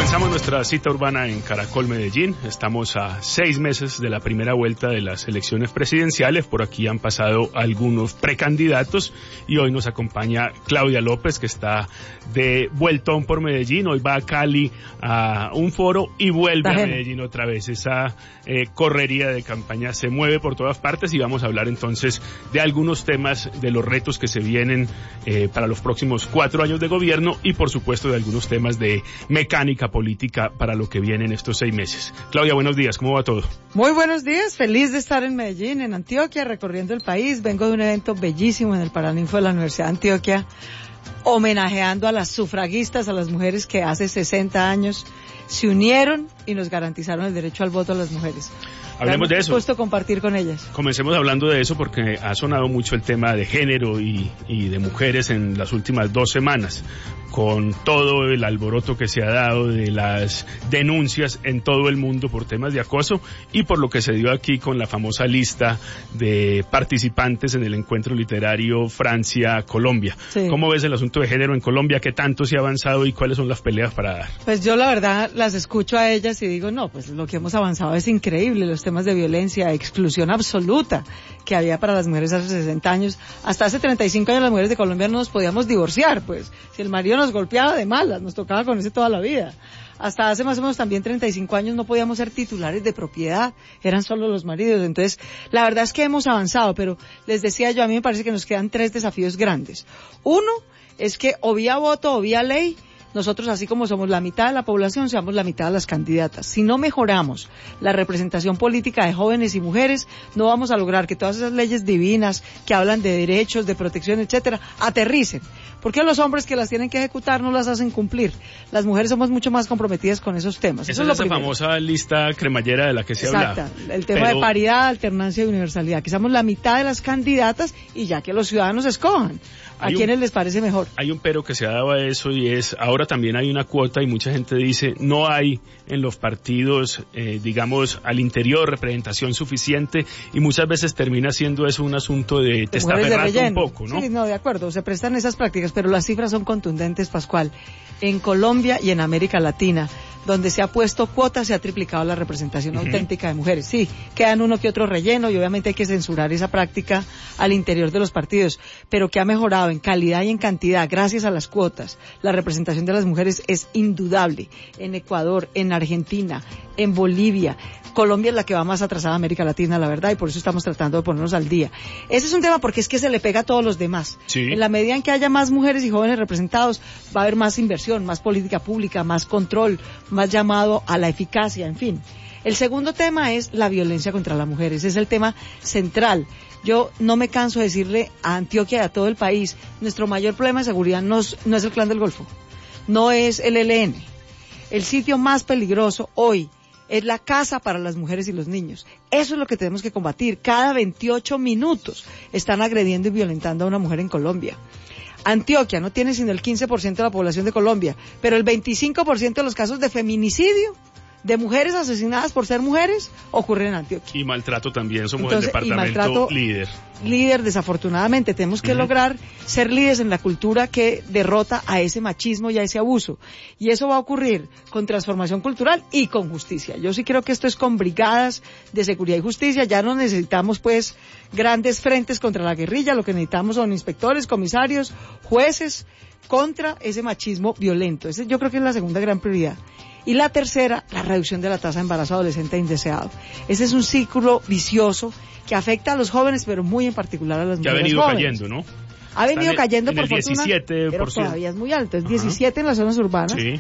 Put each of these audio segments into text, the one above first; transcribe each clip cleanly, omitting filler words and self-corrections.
Comenzamos nuestra cita urbana en Caracol, Medellín. Estamos a 6 meses de la primera vuelta de las elecciones presidenciales. Por aquí han pasado algunos precandidatos y hoy nos acompaña Claudia López, que está de vueltón por Medellín. Hoy va a Cali a un foro y vuelve a Medellín otra vez. Esa correría de campaña se mueve por todas partes y vamos a hablar entonces de algunos temas, de los retos que se vienen para los próximos 4 años de gobierno y por supuesto de algunos temas de mecánica política para lo que viene en estos 6 meses. Claudia, buenos días, ¿cómo va todo? Muy buenos días, feliz de estar en Medellín, en Antioquia, recorriendo el país. Vengo de un evento bellísimo en el Paraninfo de la Universidad de Antioquia, homenajeando a las sufragistas, a las mujeres que hace 60 años se unieron y nos garantizaron el derecho al voto a las mujeres. Hablemos de eso. Me gusto compartir con ellas. Comencemos hablando de eso porque ha sonado mucho el tema de género y de mujeres en las últimas 2 semanas, con todo el alboroto que se ha dado de las denuncias en todo el mundo por temas de acoso y por lo que se dio aquí con la famosa lista de participantes en el encuentro literario Francia-Colombia. Sí. ¿Cómo ves el asunto de género en Colombia? ¿Qué tanto se ha avanzado y cuáles son las peleas para dar? Pues yo la verdad las escucho a ellas y digo, no, pues lo que hemos avanzado es increíble, los temas de violencia, exclusión absoluta que había para las mujeres hace 60 años. Hasta hace 35 años las mujeres de Colombia no nos podíamos divorciar, pues si el marido nos golpeaba de malas, nos tocaba con ese toda la vida. Hasta hace más o menos también 35 años no podíamos ser titulares de propiedad, eran solo los maridos. Entonces, la verdad es que hemos avanzado, pero les decía yo, a mí me parece que nos quedan 3 desafíos grandes. Uno es que o vía voto o vía ley, nosotros, así como somos la mitad de la población, seamos la mitad de las candidatas. Si no mejoramos la representación política de jóvenes y mujeres, no vamos a lograr que todas esas leyes divinas que hablan de derechos, de protección, etcétera, aterricen. Porque los hombres que las tienen que ejecutar no las hacen cumplir. Las mujeres somos mucho más comprometidas con esos temas. Esa es esa famosa lista cremallera de la que se habla. Exacto, el tema de paridad, alternancia y universalidad, que seamos la mitad de las candidatas y ya que los ciudadanos escojan a quienes les parece mejor. Hay un pero que se ha dado a eso y es, ahora también hay una cuota y mucha gente dice, no hay en los partidos, digamos, al interior representación suficiente y muchas veces termina siendo eso un asunto de testaferrato un poco, ¿no? Sí, no, de acuerdo, se prestan esas prácticas, pero las cifras son contundentes, Pascual. En Colombia y en América Latina, donde se ha puesto cuotas, se ha triplicado la representación auténtica de mujeres. Sí, quedan uno que otro relleno y obviamente hay que censurar esa práctica al interior de los partidos, pero que ha mejorado en calidad y en cantidad gracias a las cuotas. La representación de las mujeres es indudable. En Ecuador, en Argentina, en Bolivia. Colombia es la que va más atrasada a América Latina, la verdad, y por eso estamos tratando de ponernos al día. Ese es un tema porque es que se le pega a todos los demás. Sí. En la medida en que haya más mujeres y jóvenes representados, va a haber más inversión, más política pública, más control, más llamado a la eficacia, en fin. El segundo tema es la violencia contra las mujeres. Es el tema central. Yo no me canso de decirle a Antioquia y a todo el país, nuestro mayor problema de seguridad no es el Clan del Golfo, no es el ELN. El sitio más peligroso hoy es la casa para las mujeres y los niños. Eso es lo que tenemos que combatir. Cada 28 minutos están agrediendo y violentando a una mujer en Colombia. Antioquia no tiene sino el 15% de la población de Colombia, pero el 25% de los casos de feminicidio de mujeres asesinadas por ser mujeres ocurren en Antioquia. Y maltrato también, somos el departamento líder. Líder, desafortunadamente, tenemos que lograr ser líderes en la cultura que derrota a ese machismo y a ese abuso. Y eso va a ocurrir con transformación cultural y con justicia. Yo sí creo que esto es con brigadas de seguridad y justicia. Ya no necesitamos, pues, grandes frentes contra la guerrilla. Lo que necesitamos son inspectores, comisarios, jueces contra ese machismo violento. Ese yo creo que es la segunda gran prioridad. Y la tercera, la reducción de la tasa de embarazo adolescente indeseado. Ese es un círculo vicioso que afecta a los jóvenes, pero muy en particular a las mujeres jóvenes. Que ha venido cayendo, ¿no? Ha venido cayendo por fortuna, 17%. Pero todavía es muy alto. Es 17 en las zonas urbanas, sí.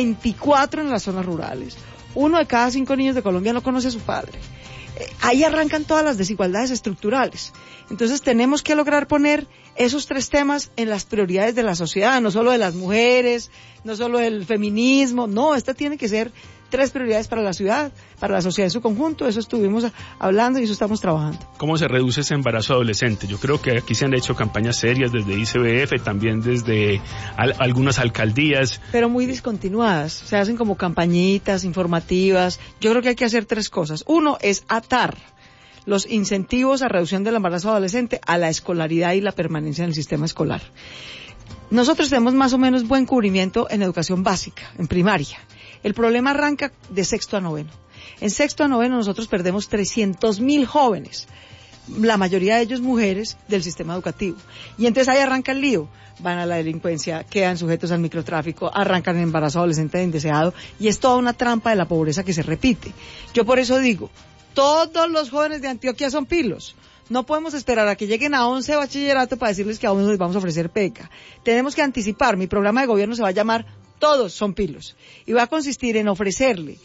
24 en las zonas rurales. 1 de cada 5 niños de Colombia no conoce a su padre. Ahí arrancan todas las desigualdades estructurales. Entonces tenemos que lograr poner esos 3 temas en las prioridades de la sociedad, no solo de las mujeres, no solo del feminismo, no, esta tiene que ser 3 prioridades para la ciudad, para la sociedad en su conjunto. Eso estuvimos hablando y eso estamos trabajando. ¿Cómo se reduce ese embarazo adolescente? Yo creo que aquí se han hecho campañas serias desde ICBF, también desde algunas alcaldías. Pero muy discontinuadas, se hacen como campañitas informativas. Yo creo que hay que hacer 3 cosas. Uno es atar los incentivos a reducción del embarazo adolescente a la escolaridad y la permanencia en el sistema escolar. Nosotros tenemos más o menos buen cubrimiento en educación básica, en primaria. El problema arranca de sexto a noveno. En sexto a noveno nosotros perdemos 300.000 jóvenes, la mayoría de ellos mujeres, del sistema educativo. Y entonces ahí arranca el lío. Van a la delincuencia, quedan sujetos al microtráfico, arrancan en embarazo adolescente indeseado, y es toda una trampa de la pobreza que se repite. Yo por eso digo, todos los jóvenes de Antioquia son pilos. No podemos esperar a que lleguen a 11 de bachillerato para decirles que a uno les vamos a ofrecer beca. Tenemos que anticipar. Mi programa de gobierno se va a llamar Todos son pilos. Y va a consistir en ofrecerle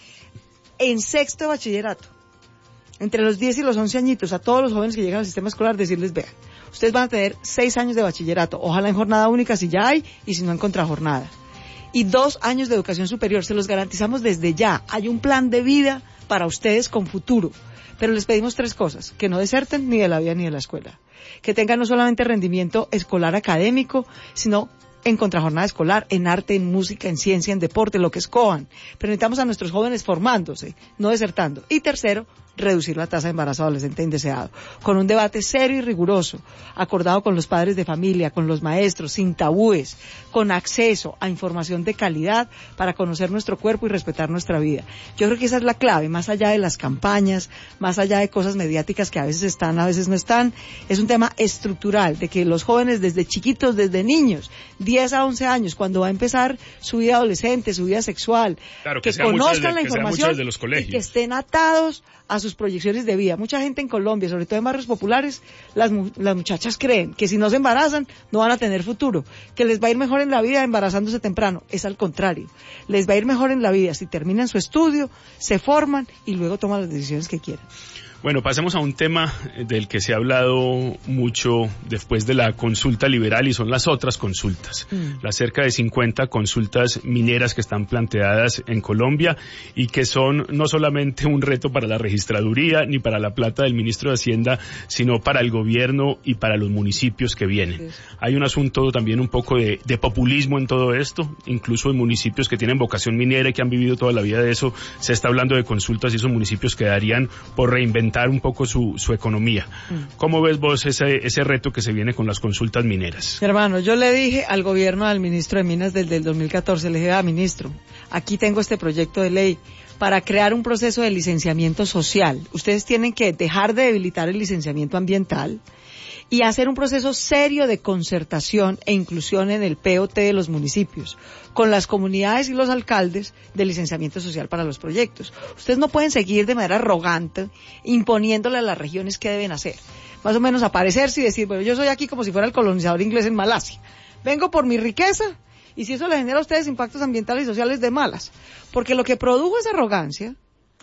en sexto de bachillerato, entre los 10 y los 11 añitos, a todos los jóvenes que llegan al sistema escolar, decirles, vean, ustedes van a tener 6 años de bachillerato, ojalá en jornada única si ya hay, y si no en contrajornada. Y 2 años de educación superior, se los garantizamos desde ya. Hay un plan de vida para ustedes con futuro. Pero les pedimos 3 cosas: que no deserten ni de la vida ni de la escuela, que tengan no solamente rendimiento escolar académico, sino en contrajornada escolar, en arte, en música, en ciencia, en deporte, lo que escojan. Pero necesitamos a nuestros jóvenes formándose, no desertando. Y tercero, reducir la tasa de embarazo adolescente indeseado, con un debate serio y riguroso, acordado con los padres de familia, con los maestros, sin tabúes, con acceso a información de calidad para conocer nuestro cuerpo y respetar nuestra vida. Yo creo que esa es la clave, más allá de las campañas, más allá de cosas mediáticas que a veces están, a veces no están. Es un tema estructural, de que los jóvenes desde chiquitos, desde niños, 10 a 11 años, cuando va a empezar su vida adolescente, su vida sexual, claro, que conozcan la que información de los colegios, y que estén atados a sus proyecciones de vida. Mucha gente en Colombia, sobre todo en barrios populares, las muchachas creen que si no se embarazan no van a tener futuro, que les va a ir mejor en la vida embarazándose temprano. Es al contrario, les va a ir mejor en la vida si terminan su estudio, se forman y luego toman las decisiones que quieran. Bueno, pasemos a un tema del que se ha hablado mucho después de la consulta liberal, y son las otras consultas. Las cerca de 50 consultas mineras que están planteadas en Colombia y que son no solamente un reto para la registraduría ni para la plata del ministro de Hacienda, sino para el gobierno y para los municipios que vienen. Hay un asunto también un poco de populismo en todo esto, incluso en municipios que tienen vocación minera y que han vivido toda la vida de eso. Se está hablando de consultas y esos municipios quedarían por reinventar un poco su economía. ¿Cómo ves vos ese reto que se viene con las consultas mineras? Hermano, yo le dije al gobierno, al ministro de Minas desde el 2014, le dije, ministro, aquí tengo este proyecto de ley para crear un proceso de licenciamiento social. Ustedes tienen que dejar de debilitar el licenciamiento ambiental y hacer un proceso serio de concertación e inclusión en el POT de los municipios, con las comunidades y los alcaldes de licenciamiento social para los proyectos. Ustedes no pueden seguir de manera arrogante imponiéndole a las regiones qué deben hacer. Más o menos aparecerse y decir, bueno, yo soy aquí como si fuera el colonizador inglés en Malasia. Vengo por mi riqueza, y si eso le genera a ustedes impactos ambientales y sociales, de malas. Porque lo que produjo esa arrogancia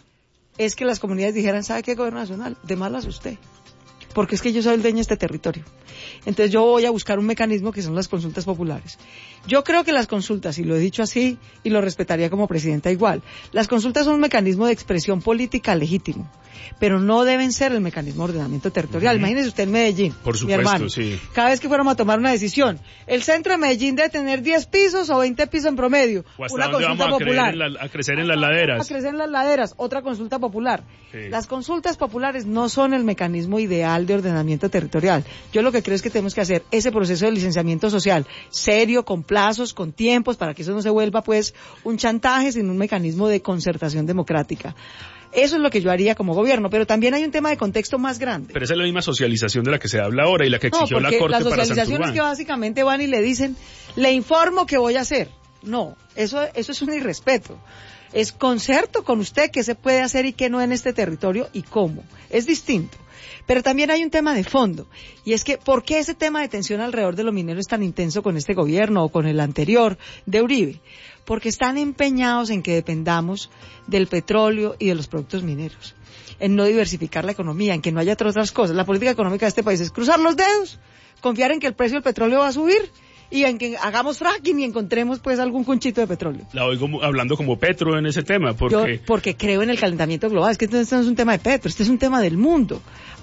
es que las comunidades dijeran, ¿sabe qué, gobierno nacional? De malas usted. Porque es que yo soy el dueño de este territorio. Entonces yo voy a buscar un mecanismo que son las consultas populares. Yo creo que las consultas, y lo he dicho así, y lo respetaría como presidenta igual, las consultas son un mecanismo de expresión política legítimo, pero no deben ser el mecanismo de ordenamiento territorial. Imagínese usted en Medellín, por supuesto, mi hermano, sí. Cada vez que fuéramos a tomar una decisión, el centro de Medellín debe tener 10 pisos o 20 pisos en promedio. O hasta una dónde consulta vamos popular. A crecer en las laderas. A crecer en las laderas, otra consulta popular. Sí. Las consultas populares no son el mecanismo ideal de ordenamiento territorial. Yo lo que creo es que tenemos que hacer ese proceso de licenciamiento social serio, con plazos, con tiempos, para que eso no se vuelva pues un chantaje, sino un mecanismo de concertación democrática. Eso es lo que yo haría como gobierno, pero también hay un tema de contexto más grande. Pero esa es la misma socialización de la que se habla ahora y la que exigió la Corte para Santurbán. Las socializaciones que básicamente van y le dicen, le informo que voy a hacer. No, eso es un irrespeto. Es concerto con usted qué se puede hacer y qué no en este territorio y cómo. Es distinto. Pero también hay un tema de fondo, y es que ¿por qué ese tema de tensión alrededor de lo minero es tan intenso con este gobierno o con el anterior de Uribe? Porque están empeñados en que dependamos del petróleo y de los productos mineros, en no diversificar la economía, en que no haya otras cosas. La política económica de este país es cruzar los dedos, confiar en que el precio del petróleo va a subir, y en que hagamos fracking y encontremos pues algún conchito de petróleo. La oigo hablando como Petro en ese tema, porque creo en el calentamiento global. Es que este no es un tema de Petro, este es un tema del mundo.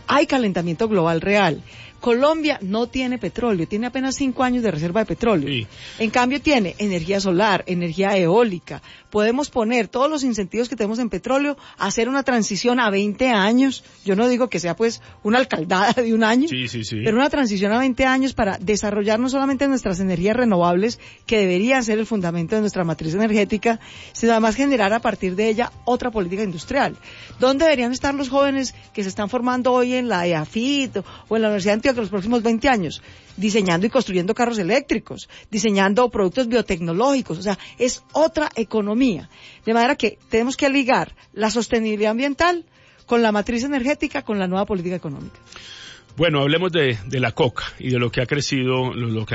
hay calentamiento global real. Colombia no tiene petróleo, tiene apenas 5 años de reserva de petróleo. Sí. En cambio tiene energía solar, energía eólica. Podemos poner todos los incentivos que tenemos en petróleo, hacer una transición a 20 años. Yo no digo que sea pues una alcaldada de un año, pero una transición a 20 años para desarrollar no solamente nuestras energías renovables, que deberían ser el fundamento de nuestra matriz energética, sino además generar a partir de ella otra política industrial. ¿Dónde deberían estar los jóvenes que se están formando hoy en la EAFIT o en la Universidad de Antioquia los próximos 20 años? Diseñando y construyendo carros eléctricos, diseñando productos biotecnológicos, o sea, es otra economía. De manera que tenemos que ligar la sostenibilidad ambiental con la matriz energética, con la nueva política económica. Bueno, hablemos de la coca y de lo que han crecido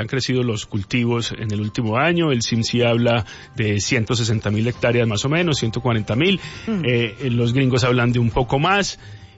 los cultivos en el último año. El CIMSI habla de 160.000 hectáreas más o menos, 140.000. Los gringos hablan de un poco más.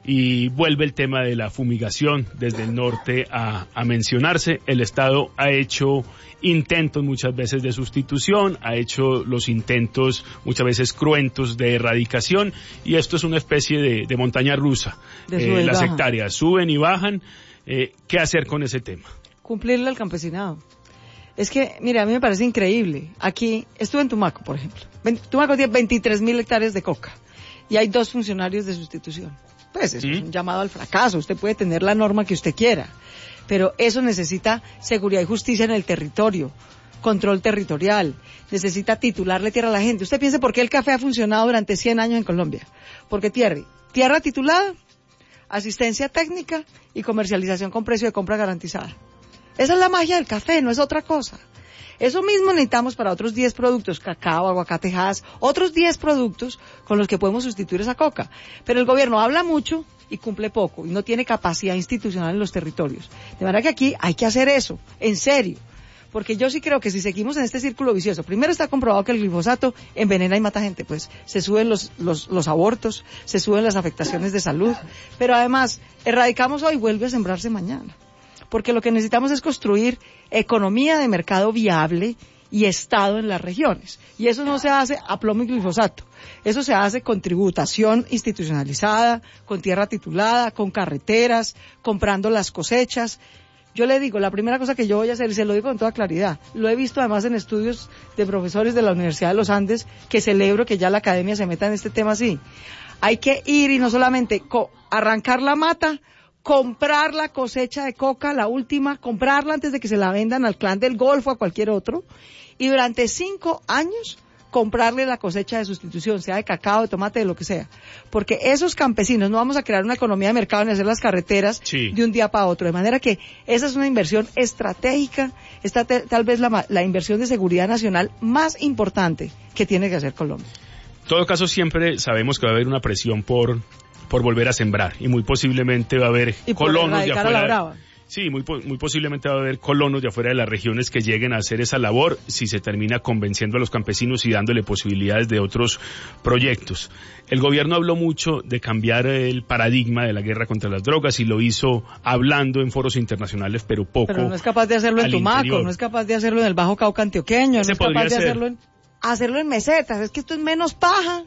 Y vuelve el tema de la fumigación desde el norte a mencionarse. El Estado ha hecho intentos muchas veces de sustitución, ha hecho los intentos muchas veces cruentos de erradicación, y esto es una especie de montaña rusa. Las hectáreas suben y bajan. ¿Qué hacer con ese tema? Cumplirle al campesinado. Es que, mira, a mí me parece increíble. Aquí, estuve en Tumaco, por ejemplo. Tumaco tiene 23.000 hectáreas de coca y hay 2 funcionarios de sustitución. Pues eso es un llamado al fracaso. Usted puede tener la norma que usted quiera, pero eso necesita seguridad y justicia en el territorio, control territorial, necesita titularle tierra a la gente. Usted piense por qué el café ha funcionado durante 100 años en Colombia. Porque tierra titulada, asistencia técnica y comercialización con precio de compra garantizada. Esa es la magia del café, no es otra cosa. Eso mismo necesitamos para otros 10 productos, cacao, aguacatejas, otros 10 productos con los que podemos sustituir esa coca. Pero el gobierno habla mucho y cumple poco, y no tiene capacidad institucional en los territorios. De manera que aquí hay que hacer eso, en serio. Porque yo sí creo que si seguimos en este círculo vicioso, primero está comprobado que el glifosato envenena y mata gente, pues se suben los abortos, se suben las afectaciones de salud, pero además, erradicamos hoy, vuelve a sembrarse mañana. Porque lo que necesitamos es construir economía de mercado viable y Estado en las regiones. Y eso no se hace a plomo y glifosato. Eso se hace con tributación institucionalizada, con tierra titulada, con carreteras, comprando las cosechas. Yo le digo, la primera cosa que yo voy a hacer, y se lo digo con toda claridad, lo he visto además en estudios de profesores de la Universidad de los Andes, que celebro que ya la academia se meta en este tema así. Hay que ir y no solamente arrancar la mata, comprar la cosecha de coca, la última, comprarla antes de que se la vendan al Clan del Golfo o a cualquier otro, y durante 5 años comprarle la cosecha de sustitución, sea de cacao, de tomate, de lo que sea. Porque esos campesinos, no vamos a crear una economía de mercado ni hacer las carreteras de un día para otro. De manera que esa es una inversión estratégica, esta tal vez la inversión de seguridad nacional más importante que tiene que hacer Colombia. En todo caso, siempre sabemos que va a haber una presión por volver a sembrar, y muy posiblemente va a haber colonos de afuera. Sí, muy posiblemente va a haber colonos de afuera de las regiones que lleguen a hacer esa labor, si se termina convenciendo a los campesinos y dándole posibilidades de otros proyectos. El gobierno habló mucho de cambiar el paradigma de la guerra contra las drogas, y lo hizo hablando en foros internacionales, pero poco. Pero no es capaz de hacerlo en Tumaco, interior. No es capaz de hacerlo en el Bajo Cauca antioqueño, no es capaz de hacerlo en mesetas. Es que esto es menos paja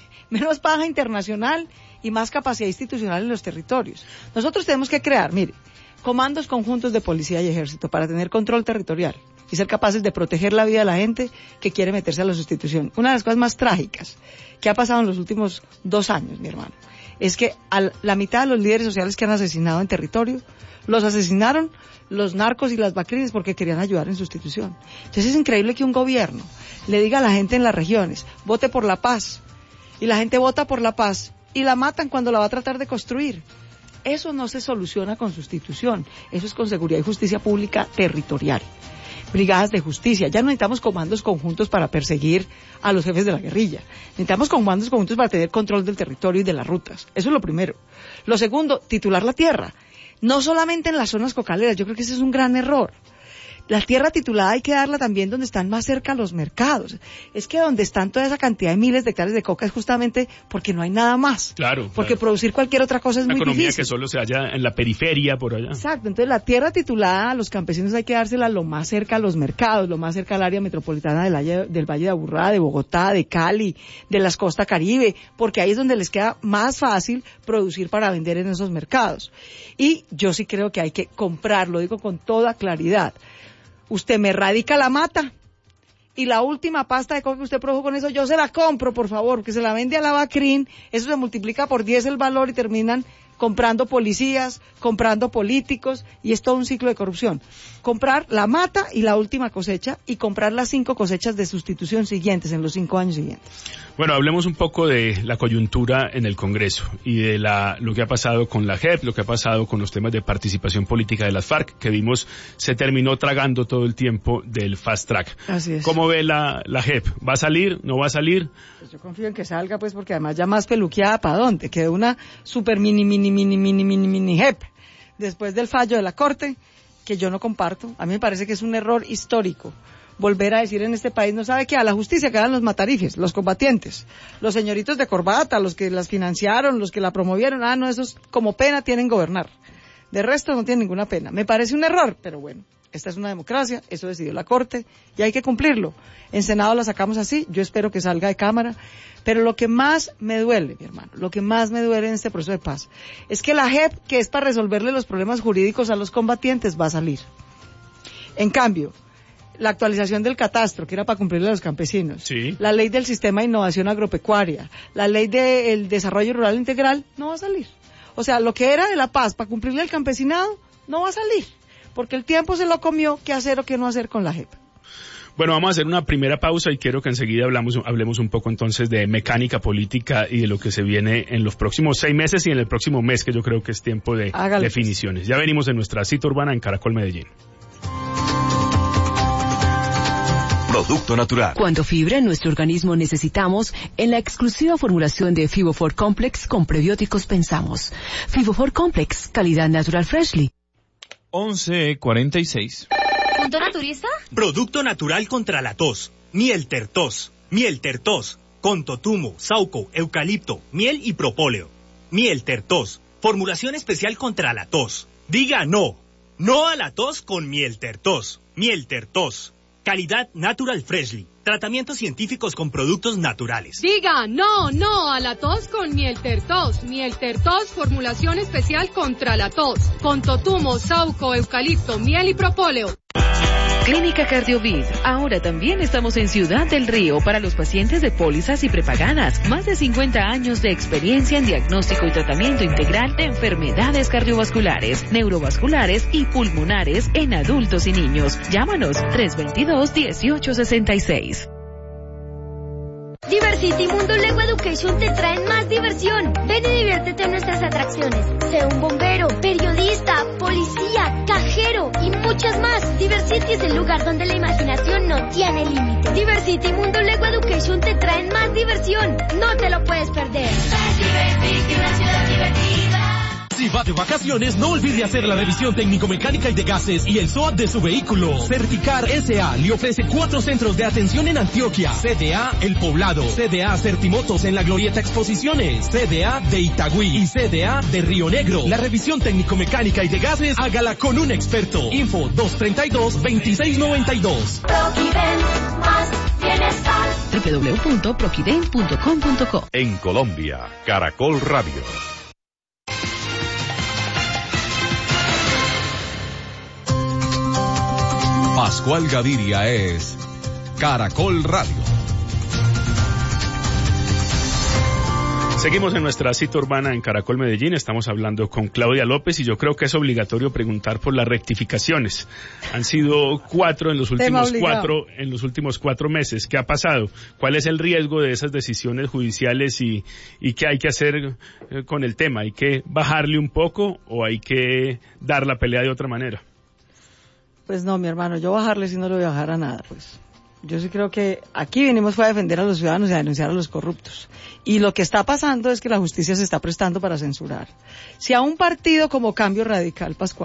internacional y más capacidad institucional en los territorios. Nosotros tenemos que crear, mire, comandos conjuntos de policía y ejército para tener control territorial y ser capaces de proteger la vida de la gente que quiere meterse a la sustitución. Una de las cosas más trágicas que ha pasado en los últimos 2 años, mi hermano, es que la mitad de los líderes sociales que han asesinado en territorio, los asesinaron los narcos y las bacrines porque querían ayudar en sustitución. Entonces es increíble que un gobierno le diga a la gente en las regiones, vote por la paz, y la gente vota por la paz y la matan cuando la va a tratar de construir. Eso no se soluciona con sustitución, eso es con seguridad y justicia pública territorial. Brigadas de justicia, ya no necesitamos comandos conjuntos para perseguir a los jefes de la guerrilla, necesitamos comandos conjuntos para tener control del territorio y de las rutas, eso es lo primero. Lo segundo, titular la tierra, no solamente en las zonas cocaleras, yo creo que ese es un gran error. la tierra titulada hay que darla también donde están más cerca los mercados. Es que donde están toda esa cantidad de miles de hectáreas de coca es justamente porque no hay nada más. Claro. Porque producir cualquier otra cosa es muy difícil. Una economía que solo se halla en la periferia, por allá. Exacto. Entonces la tierra titulada a los campesinos hay que dársela lo más cerca a los mercados, lo más cerca al área metropolitana del Valle de Aburrá, de Bogotá, de Cali, de las costas Caribe, porque ahí es donde les queda más fácil producir para vender en esos mercados. Y yo sí creo que hay que comprar, lo digo con toda claridad. Usted me radica la mata y la última pasta de coca que usted produjo con eso, yo se la compro, por favor, porque se la vende a la Bacrin, eso se multiplica por 10 el valor y terminan comprando policías, comprando políticos, y es todo un ciclo de corrupción. Comprar la mata y la última cosecha, y comprar las 5 cosechas de sustitución siguientes, en los 5 años siguientes. Bueno, hablemos un poco de la coyuntura en el Congreso, y de lo que ha pasado con la JEP, lo que ha pasado con los temas de participación política de las FARC, que vimos se terminó tragando todo el tiempo del fast track. Así es. ¿Cómo ve la JEP? ¿Va a salir? ¿No va a salir? Pues yo confío en que salga, pues, porque además ya más peluqueada, ¿para dónde? Quedó una super mini JEP después del fallo de la Corte, que yo no comparto. A mí me parece que es un error histórico volver a decir en este país, no sabe qué, a la justicia quedan los matarifes, los combatientes, los señoritos de corbata, los que las financiaron, los que la promovieron, no, esos como pena tienen gobernar. De resto no tienen ninguna pena. Me parece un error, pero bueno, esta es una democracia, eso decidió la Corte y hay que cumplirlo. En Senado la sacamos así, yo espero que salga de Cámara, pero lo que más me duele, mi hermano, lo que más me duele en este proceso de paz, es que la JEP, que es para resolverle los problemas jurídicos a los combatientes, va a salir. En cambio, la actualización del catastro, que era para cumplirle a los campesinos, sí, la ley del sistema de innovación agropecuaria, la ley del desarrollo rural integral, no va a salir. O sea, lo que era de la paz para cumplirle al campesinado, no va a salir, porque el tiempo se lo comió qué hacer o qué no hacer con la JEP. Bueno, vamos a hacer una primera pausa y quiero que enseguida hablemos un poco entonces de mecánica política y de lo que se viene en los próximos 6 meses y en el próximo mes, que yo creo que es tiempo de definiciones. Ya venimos en nuestra cita urbana en Caracol Medellín. Producto natural. Cuánto fibra en nuestro organismo necesitamos, en la exclusiva formulación de FiboFor Complex con prebióticos pensamos. FiboFor Complex, calidad natural freshly. 11:46. ¿Punto naturista? Producto natural contra la tos. Miel Tertos. Miel Tertos. Con totumo, sauco, eucalipto, miel y propóleo. Miel Tertos. Formulación especial contra la tos. Diga no. No a la tos con Miel Tertos. Miel Tertos. Calidad Natural Freshly. Tratamientos científicos con productos naturales. Diga no a la tos con Miel Tertos. Miel Tertos, formulación especial contra la tos. Con totumo, sauco, eucalipto, miel y propóleo. Clínica Cardiovid. Ahora también estamos en Ciudad del Río para los pacientes de pólizas y prepagadas. Más de 50 años de experiencia en diagnóstico y tratamiento integral de enfermedades cardiovasculares, neurovasculares y pulmonares en adultos y niños. Llámanos 322-1866. Diversity Mundo Lego Education te traen más diversión. Ven y diviértete en nuestras atracciones. Sé un bombero, periodista, policía, cajero y muchas más. Diversity es el lugar donde la imaginación no tiene límite. Diversity Mundo Lego Education te traen más diversión. No te lo puedes perder. Divertirte, una ciudad divertida. Si va de vacaciones, no olvide hacer la revisión técnico-mecánica y de gases y el SOAT de su vehículo. Certicar S.A. le ofrece 4 centros de atención en Antioquia. CDA El Poblado, CDA Certimotos en la Glorieta Exposiciones, CDA de Itagüí y CDA de Río Negro. La revisión técnico-mecánica y de gases, hágala con un experto. Info 232-2692. Proquiden, más bienestar. www.proquiden.com.co. En Colombia, Caracol Radio. Pascual Gaviria es Caracol Radio. Seguimos en nuestra cita urbana en Caracol Medellín, estamos hablando con Claudia López y yo creo que es obligatorio preguntar por las rectificaciones. Han sido 4 en los últimos 4 meses. ¿Qué ha pasado? ¿Cuál es el riesgo de esas decisiones judiciales y qué hay que hacer con el tema? ¿Hay que bajarle un poco o hay que dar la pelea de otra manera? Pues no, mi hermano, yo bajarle si no le voy a bajar a nada, pues. Yo sí creo que aquí venimos fue a defender a los ciudadanos y a denunciar a los corruptos. Y lo que está pasando es que la justicia se está prestando para censurar. Si a un partido como Cambio Radical, Pascual,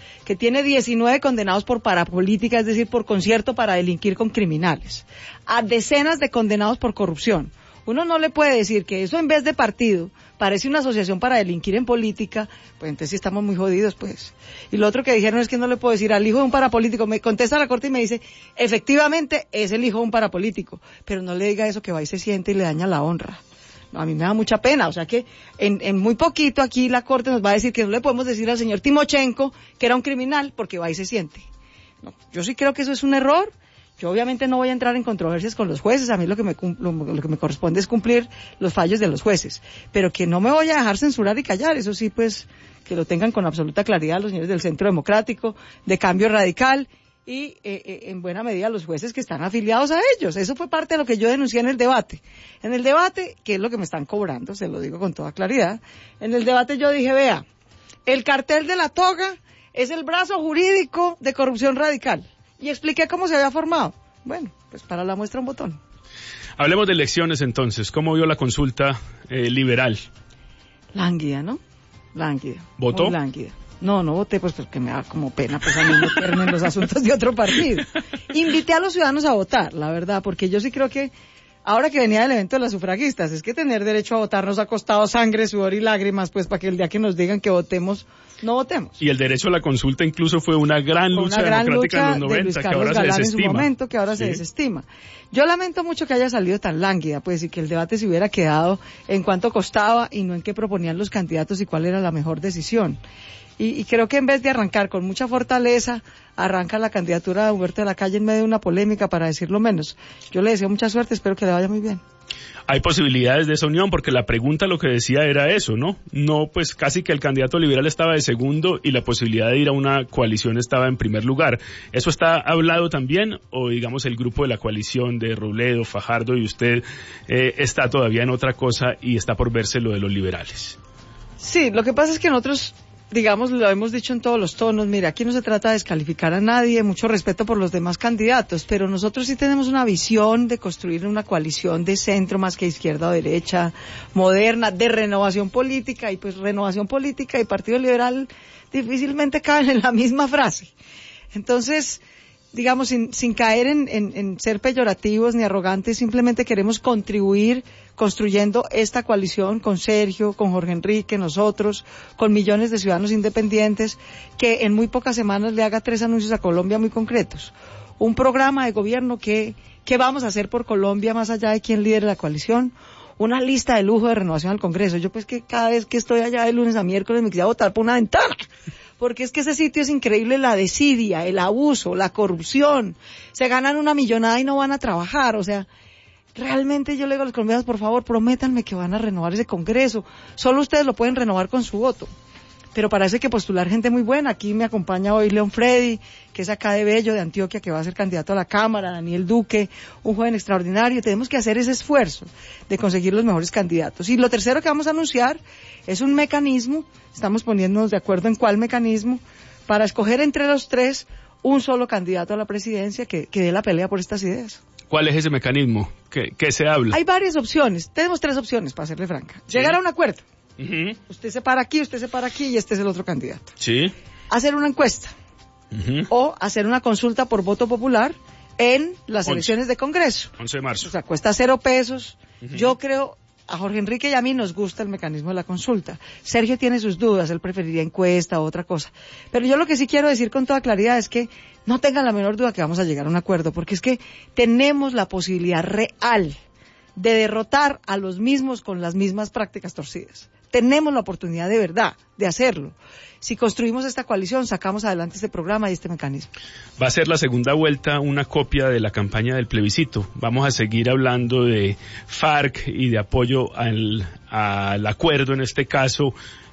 que tiene 19 condenados por parapolítica, es decir, por concierto para delinquir con criminales, a decenas de condenados por corrupción. Uno no le puede decir que eso en vez de partido parece una asociación para delinquir en política, pues entonces sí estamos muy jodidos, pues. Y lo otro que dijeron es que no le puedo decir al hijo de un parapolítico, me contesta la corte y me dice, efectivamente es el hijo de un parapolítico, pero no le diga eso que va y se siente y le daña la honra. No, a mí me da mucha pena, o sea que en muy poquito aquí la corte nos va a decir que no le podemos decir al señor Timochenko que era un criminal porque va y se siente. No, yo sí creo que eso es un error. Yo obviamente no voy a entrar en controversias con los jueces, a mí lo que me corresponde es cumplir los fallos de los jueces, pero que no me voy a dejar censurar y callar, eso sí, pues, que lo tengan con absoluta claridad los señores del Centro Democrático, de Cambio Radical, y en buena medida los jueces que están afiliados a ellos. Eso fue parte de lo que yo denuncié en el debate. En el debate, que es lo que me están cobrando, se lo digo con toda claridad, en el debate yo dije, vea, el cartel de la toga es el brazo jurídico de Corrupción Radical. Y expliqué cómo se había formado. Bueno, pues para la muestra un botón. Hablemos de elecciones entonces. ¿Cómo vio la consulta liberal? Lánguida, ¿no? Lánguida. ¿Votó? Muy lánguida. No voté pues porque me da como pena pues a mí meterme en los asuntos de otro partido. Invité a los ciudadanos a votar, la verdad, porque yo sí creo que ahora que venía del evento de las sufragistas, es que tener derecho a votar nos ha costado sangre, sudor y lágrimas, pues para que el día que nos digan que votemos, no votemos. Y el derecho a la consulta incluso fue una gran lucha democrática en los 90, que ahora se desestima. En su momento, que ahora se desestima. Yo lamento mucho que haya salido tan lánguida, pues, y que el debate se hubiera quedado en cuánto costaba y no en qué proponían los candidatos y cuál era la mejor decisión. Y creo que en vez de arrancar con mucha fortaleza, arranca la candidatura de Humberto de la Calle en medio de una polémica, para decirlo menos. Yo le deseo mucha suerte, espero que le vaya muy bien. Hay posibilidades de esa unión, porque la pregunta lo que decía era eso, ¿no? No, pues casi que el candidato liberal estaba de segundo y la posibilidad de ir a una coalición estaba en primer lugar. ¿Eso está hablado también? O digamos el grupo de la coalición de Robledo, Fajardo y usted está todavía en otra cosa y está por verse lo de los liberales? Sí, lo que pasa es que nosotros, digamos, lo hemos dicho en todos los tonos, mira, aquí no se trata de descalificar a nadie, mucho respeto por los demás candidatos, pero nosotros sí tenemos una visión de construir una coalición de centro más que izquierda o derecha, moderna, de renovación política, y pues renovación política y Partido Liberal difícilmente caben en la misma frase. Entonces, digamos, sin caer en ser peyorativos ni arrogantes, simplemente queremos contribuir construyendo esta coalición con Sergio, con Jorge Enrique, nosotros, con millones de ciudadanos independientes, que en muy pocas semanas le haga 3 anuncios a Colombia muy concretos. Un programa de gobierno que vamos a hacer por Colombia más allá de quién lidere la coalición, una lista de lujo de renovación al Congreso. Yo pues que cada vez que estoy allá de lunes a miércoles me quisiera botar por una ventana, porque es que ese sitio es increíble, la desidia, el abuso, la corrupción, se ganan una millonada y no van a trabajar, o sea, realmente yo le digo a los colombianos, por favor, prométanme que van a renovar ese Congreso, solo ustedes lo pueden renovar con su voto. Pero para eso hay que postular gente muy buena. Aquí me acompaña hoy León Freddy, que es acá de Bello, de Antioquia, que va a ser candidato a la Cámara, Daniel Duque, un joven extraordinario. Tenemos que hacer ese esfuerzo de conseguir los mejores candidatos. Y lo tercero que vamos a anunciar es un mecanismo, estamos poniéndonos de acuerdo en cuál mecanismo, para escoger entre los 3 un solo candidato a la presidencia que dé la pelea por estas ideas. ¿Cuál es ese mecanismo? ¿Qué se habla? Hay varias opciones, tenemos 3 opciones, para serle franca. ¿Sí? Llegar a un acuerdo. Uh-huh. Usted se para aquí y este es el otro candidato. Sí. Hacer una encuesta. Uh-huh. O hacer una consulta por voto popular en las elecciones de Congreso. 11 de marzo. O sea, cuesta 0 pesos. Uh-huh. Yo creo, a Jorge Enrique y a mí nos gusta el mecanismo de la consulta. Sergio tiene sus dudas, él preferiría encuesta o otra cosa. Pero yo lo que sí quiero decir con toda claridad es que no tengan la menor duda que vamos a llegar a un acuerdo, porque es que tenemos la posibilidad real de derrotar a los mismos con las mismas prácticas torcidas. Tenemos la oportunidad de verdad de hacerlo. Si construimos esta coalición, sacamos adelante este programa y este mecanismo. Va a ser la segunda vuelta una copia de la campaña del plebiscito. Vamos a seguir hablando de FARC y de apoyo al acuerdo en este caso.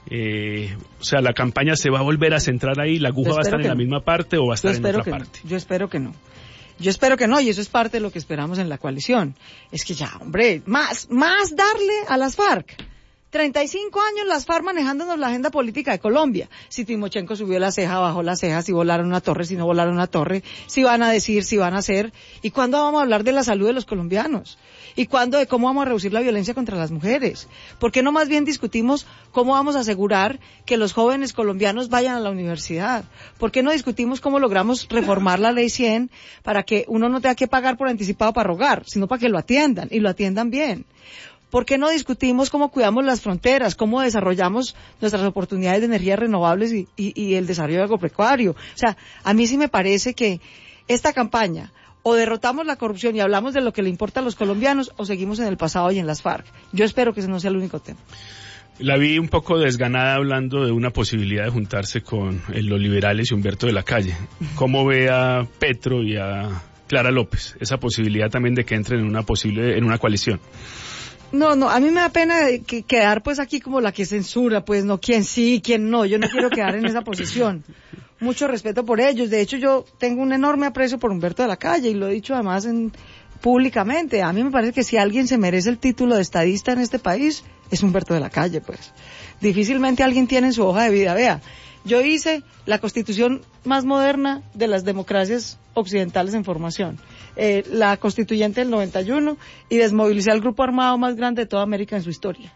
O sea, la campaña se va a volver a centrar ahí, la aguja va a estar en la misma parte o va a estar en otra parte. Yo espero que no. Yo espero que no, y eso es parte de lo que esperamos en la coalición. Es que ya, hombre, más darle a las FARC. 35 años las FARC manejándonos la agenda política de Colombia. Si Timochenko subió la ceja, bajó la ceja, si volaron una torre, si no volaron una torre, si van a decir, si van a hacer. ¿Y cuándo vamos a hablar de la salud de los colombianos? ¿Y cuándo de cómo vamos a reducir la violencia contra las mujeres? ¿Por qué no más bien discutimos cómo vamos a asegurar que los jóvenes colombianos vayan a la universidad? ¿Por qué no discutimos cómo logramos reformar la ley 100 para que uno no tenga que pagar por anticipado para rogar, sino para que lo atiendan y lo atiendan bien? ¿Por qué no discutimos cómo cuidamos las fronteras, cómo desarrollamos nuestras oportunidades de energías renovables y el desarrollo agropecuario? O sea, a mí sí me parece que esta campaña, o derrotamos la corrupción y hablamos de lo que le importa a los colombianos, o seguimos en el pasado y en las FARC. Yo espero que ese no sea el único tema. La vi un poco desganada hablando de una posibilidad de juntarse con los liberales y Humberto de la Calle. ¿Cómo ve a Petro y a Clara López esa posibilidad también de que entren en una coalición? No, a mí me da pena quedar pues aquí como la que censura, pues no, quién sí, quién no, yo no quiero quedar en esa posición. Mucho respeto por ellos, de hecho yo tengo un enorme aprecio por Humberto de la Calle y lo he dicho además públicamente. A mí me parece que si alguien se merece el título de estadista en este país, es Humberto de la Calle, pues. Difícilmente alguien tiene en su hoja de vida, vea. Yo hice la constitución más moderna de las democracias occidentales en formación, la constituyente del 91, y desmovilicé al grupo armado más grande de toda América en su historia.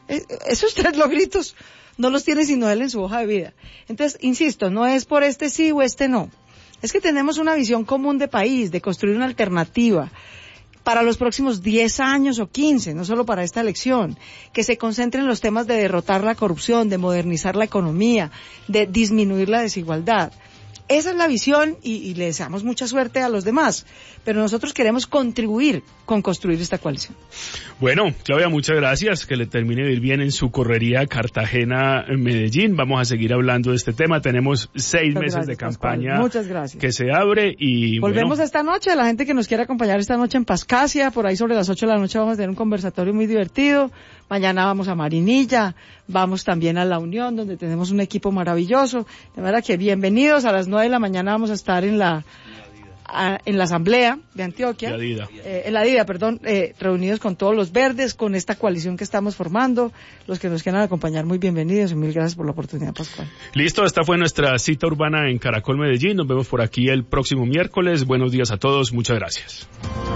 Esos 3 logritos no los tiene sino él en su hoja de vida. Entonces, insisto, no es por este sí o este no. Es que tenemos una visión común de país, de construir una alternativa para los próximos 10 años o 15, no solo para esta elección, que se concentre en los temas de derrotar la corrupción, de modernizar la economía, de disminuir la desigualdad. Esa es la visión y le deseamos mucha suerte a los demás, pero nosotros queremos contribuir con construir esta coalición. Bueno, Claudia, muchas gracias, que le termine de ir bien en su correría Cartagena-Medellín. Vamos a seguir hablando de este tema, tenemos 6 meses de campaña. Muchas gracias. Que se abre y volvemos esta noche, la gente que nos quiera acompañar esta noche en Pascasia, por ahí sobre las 8 de la noche vamos a tener un conversatorio muy divertido. Mañana vamos a Marinilla, vamos también a La Unión, donde tenemos un equipo maravilloso. De manera que bienvenidos, a las 9 de la mañana vamos a estar en la Asamblea de Antioquia. En la DIDA, reunidos con todos los verdes, con esta coalición que estamos formando. Los que nos quieran acompañar, muy bienvenidos y mil gracias por la oportunidad, Pascual. Listo, esta fue nuestra cita urbana en Caracol Medellín. Nos vemos por aquí el próximo miércoles. Buenos días a todos, muchas gracias.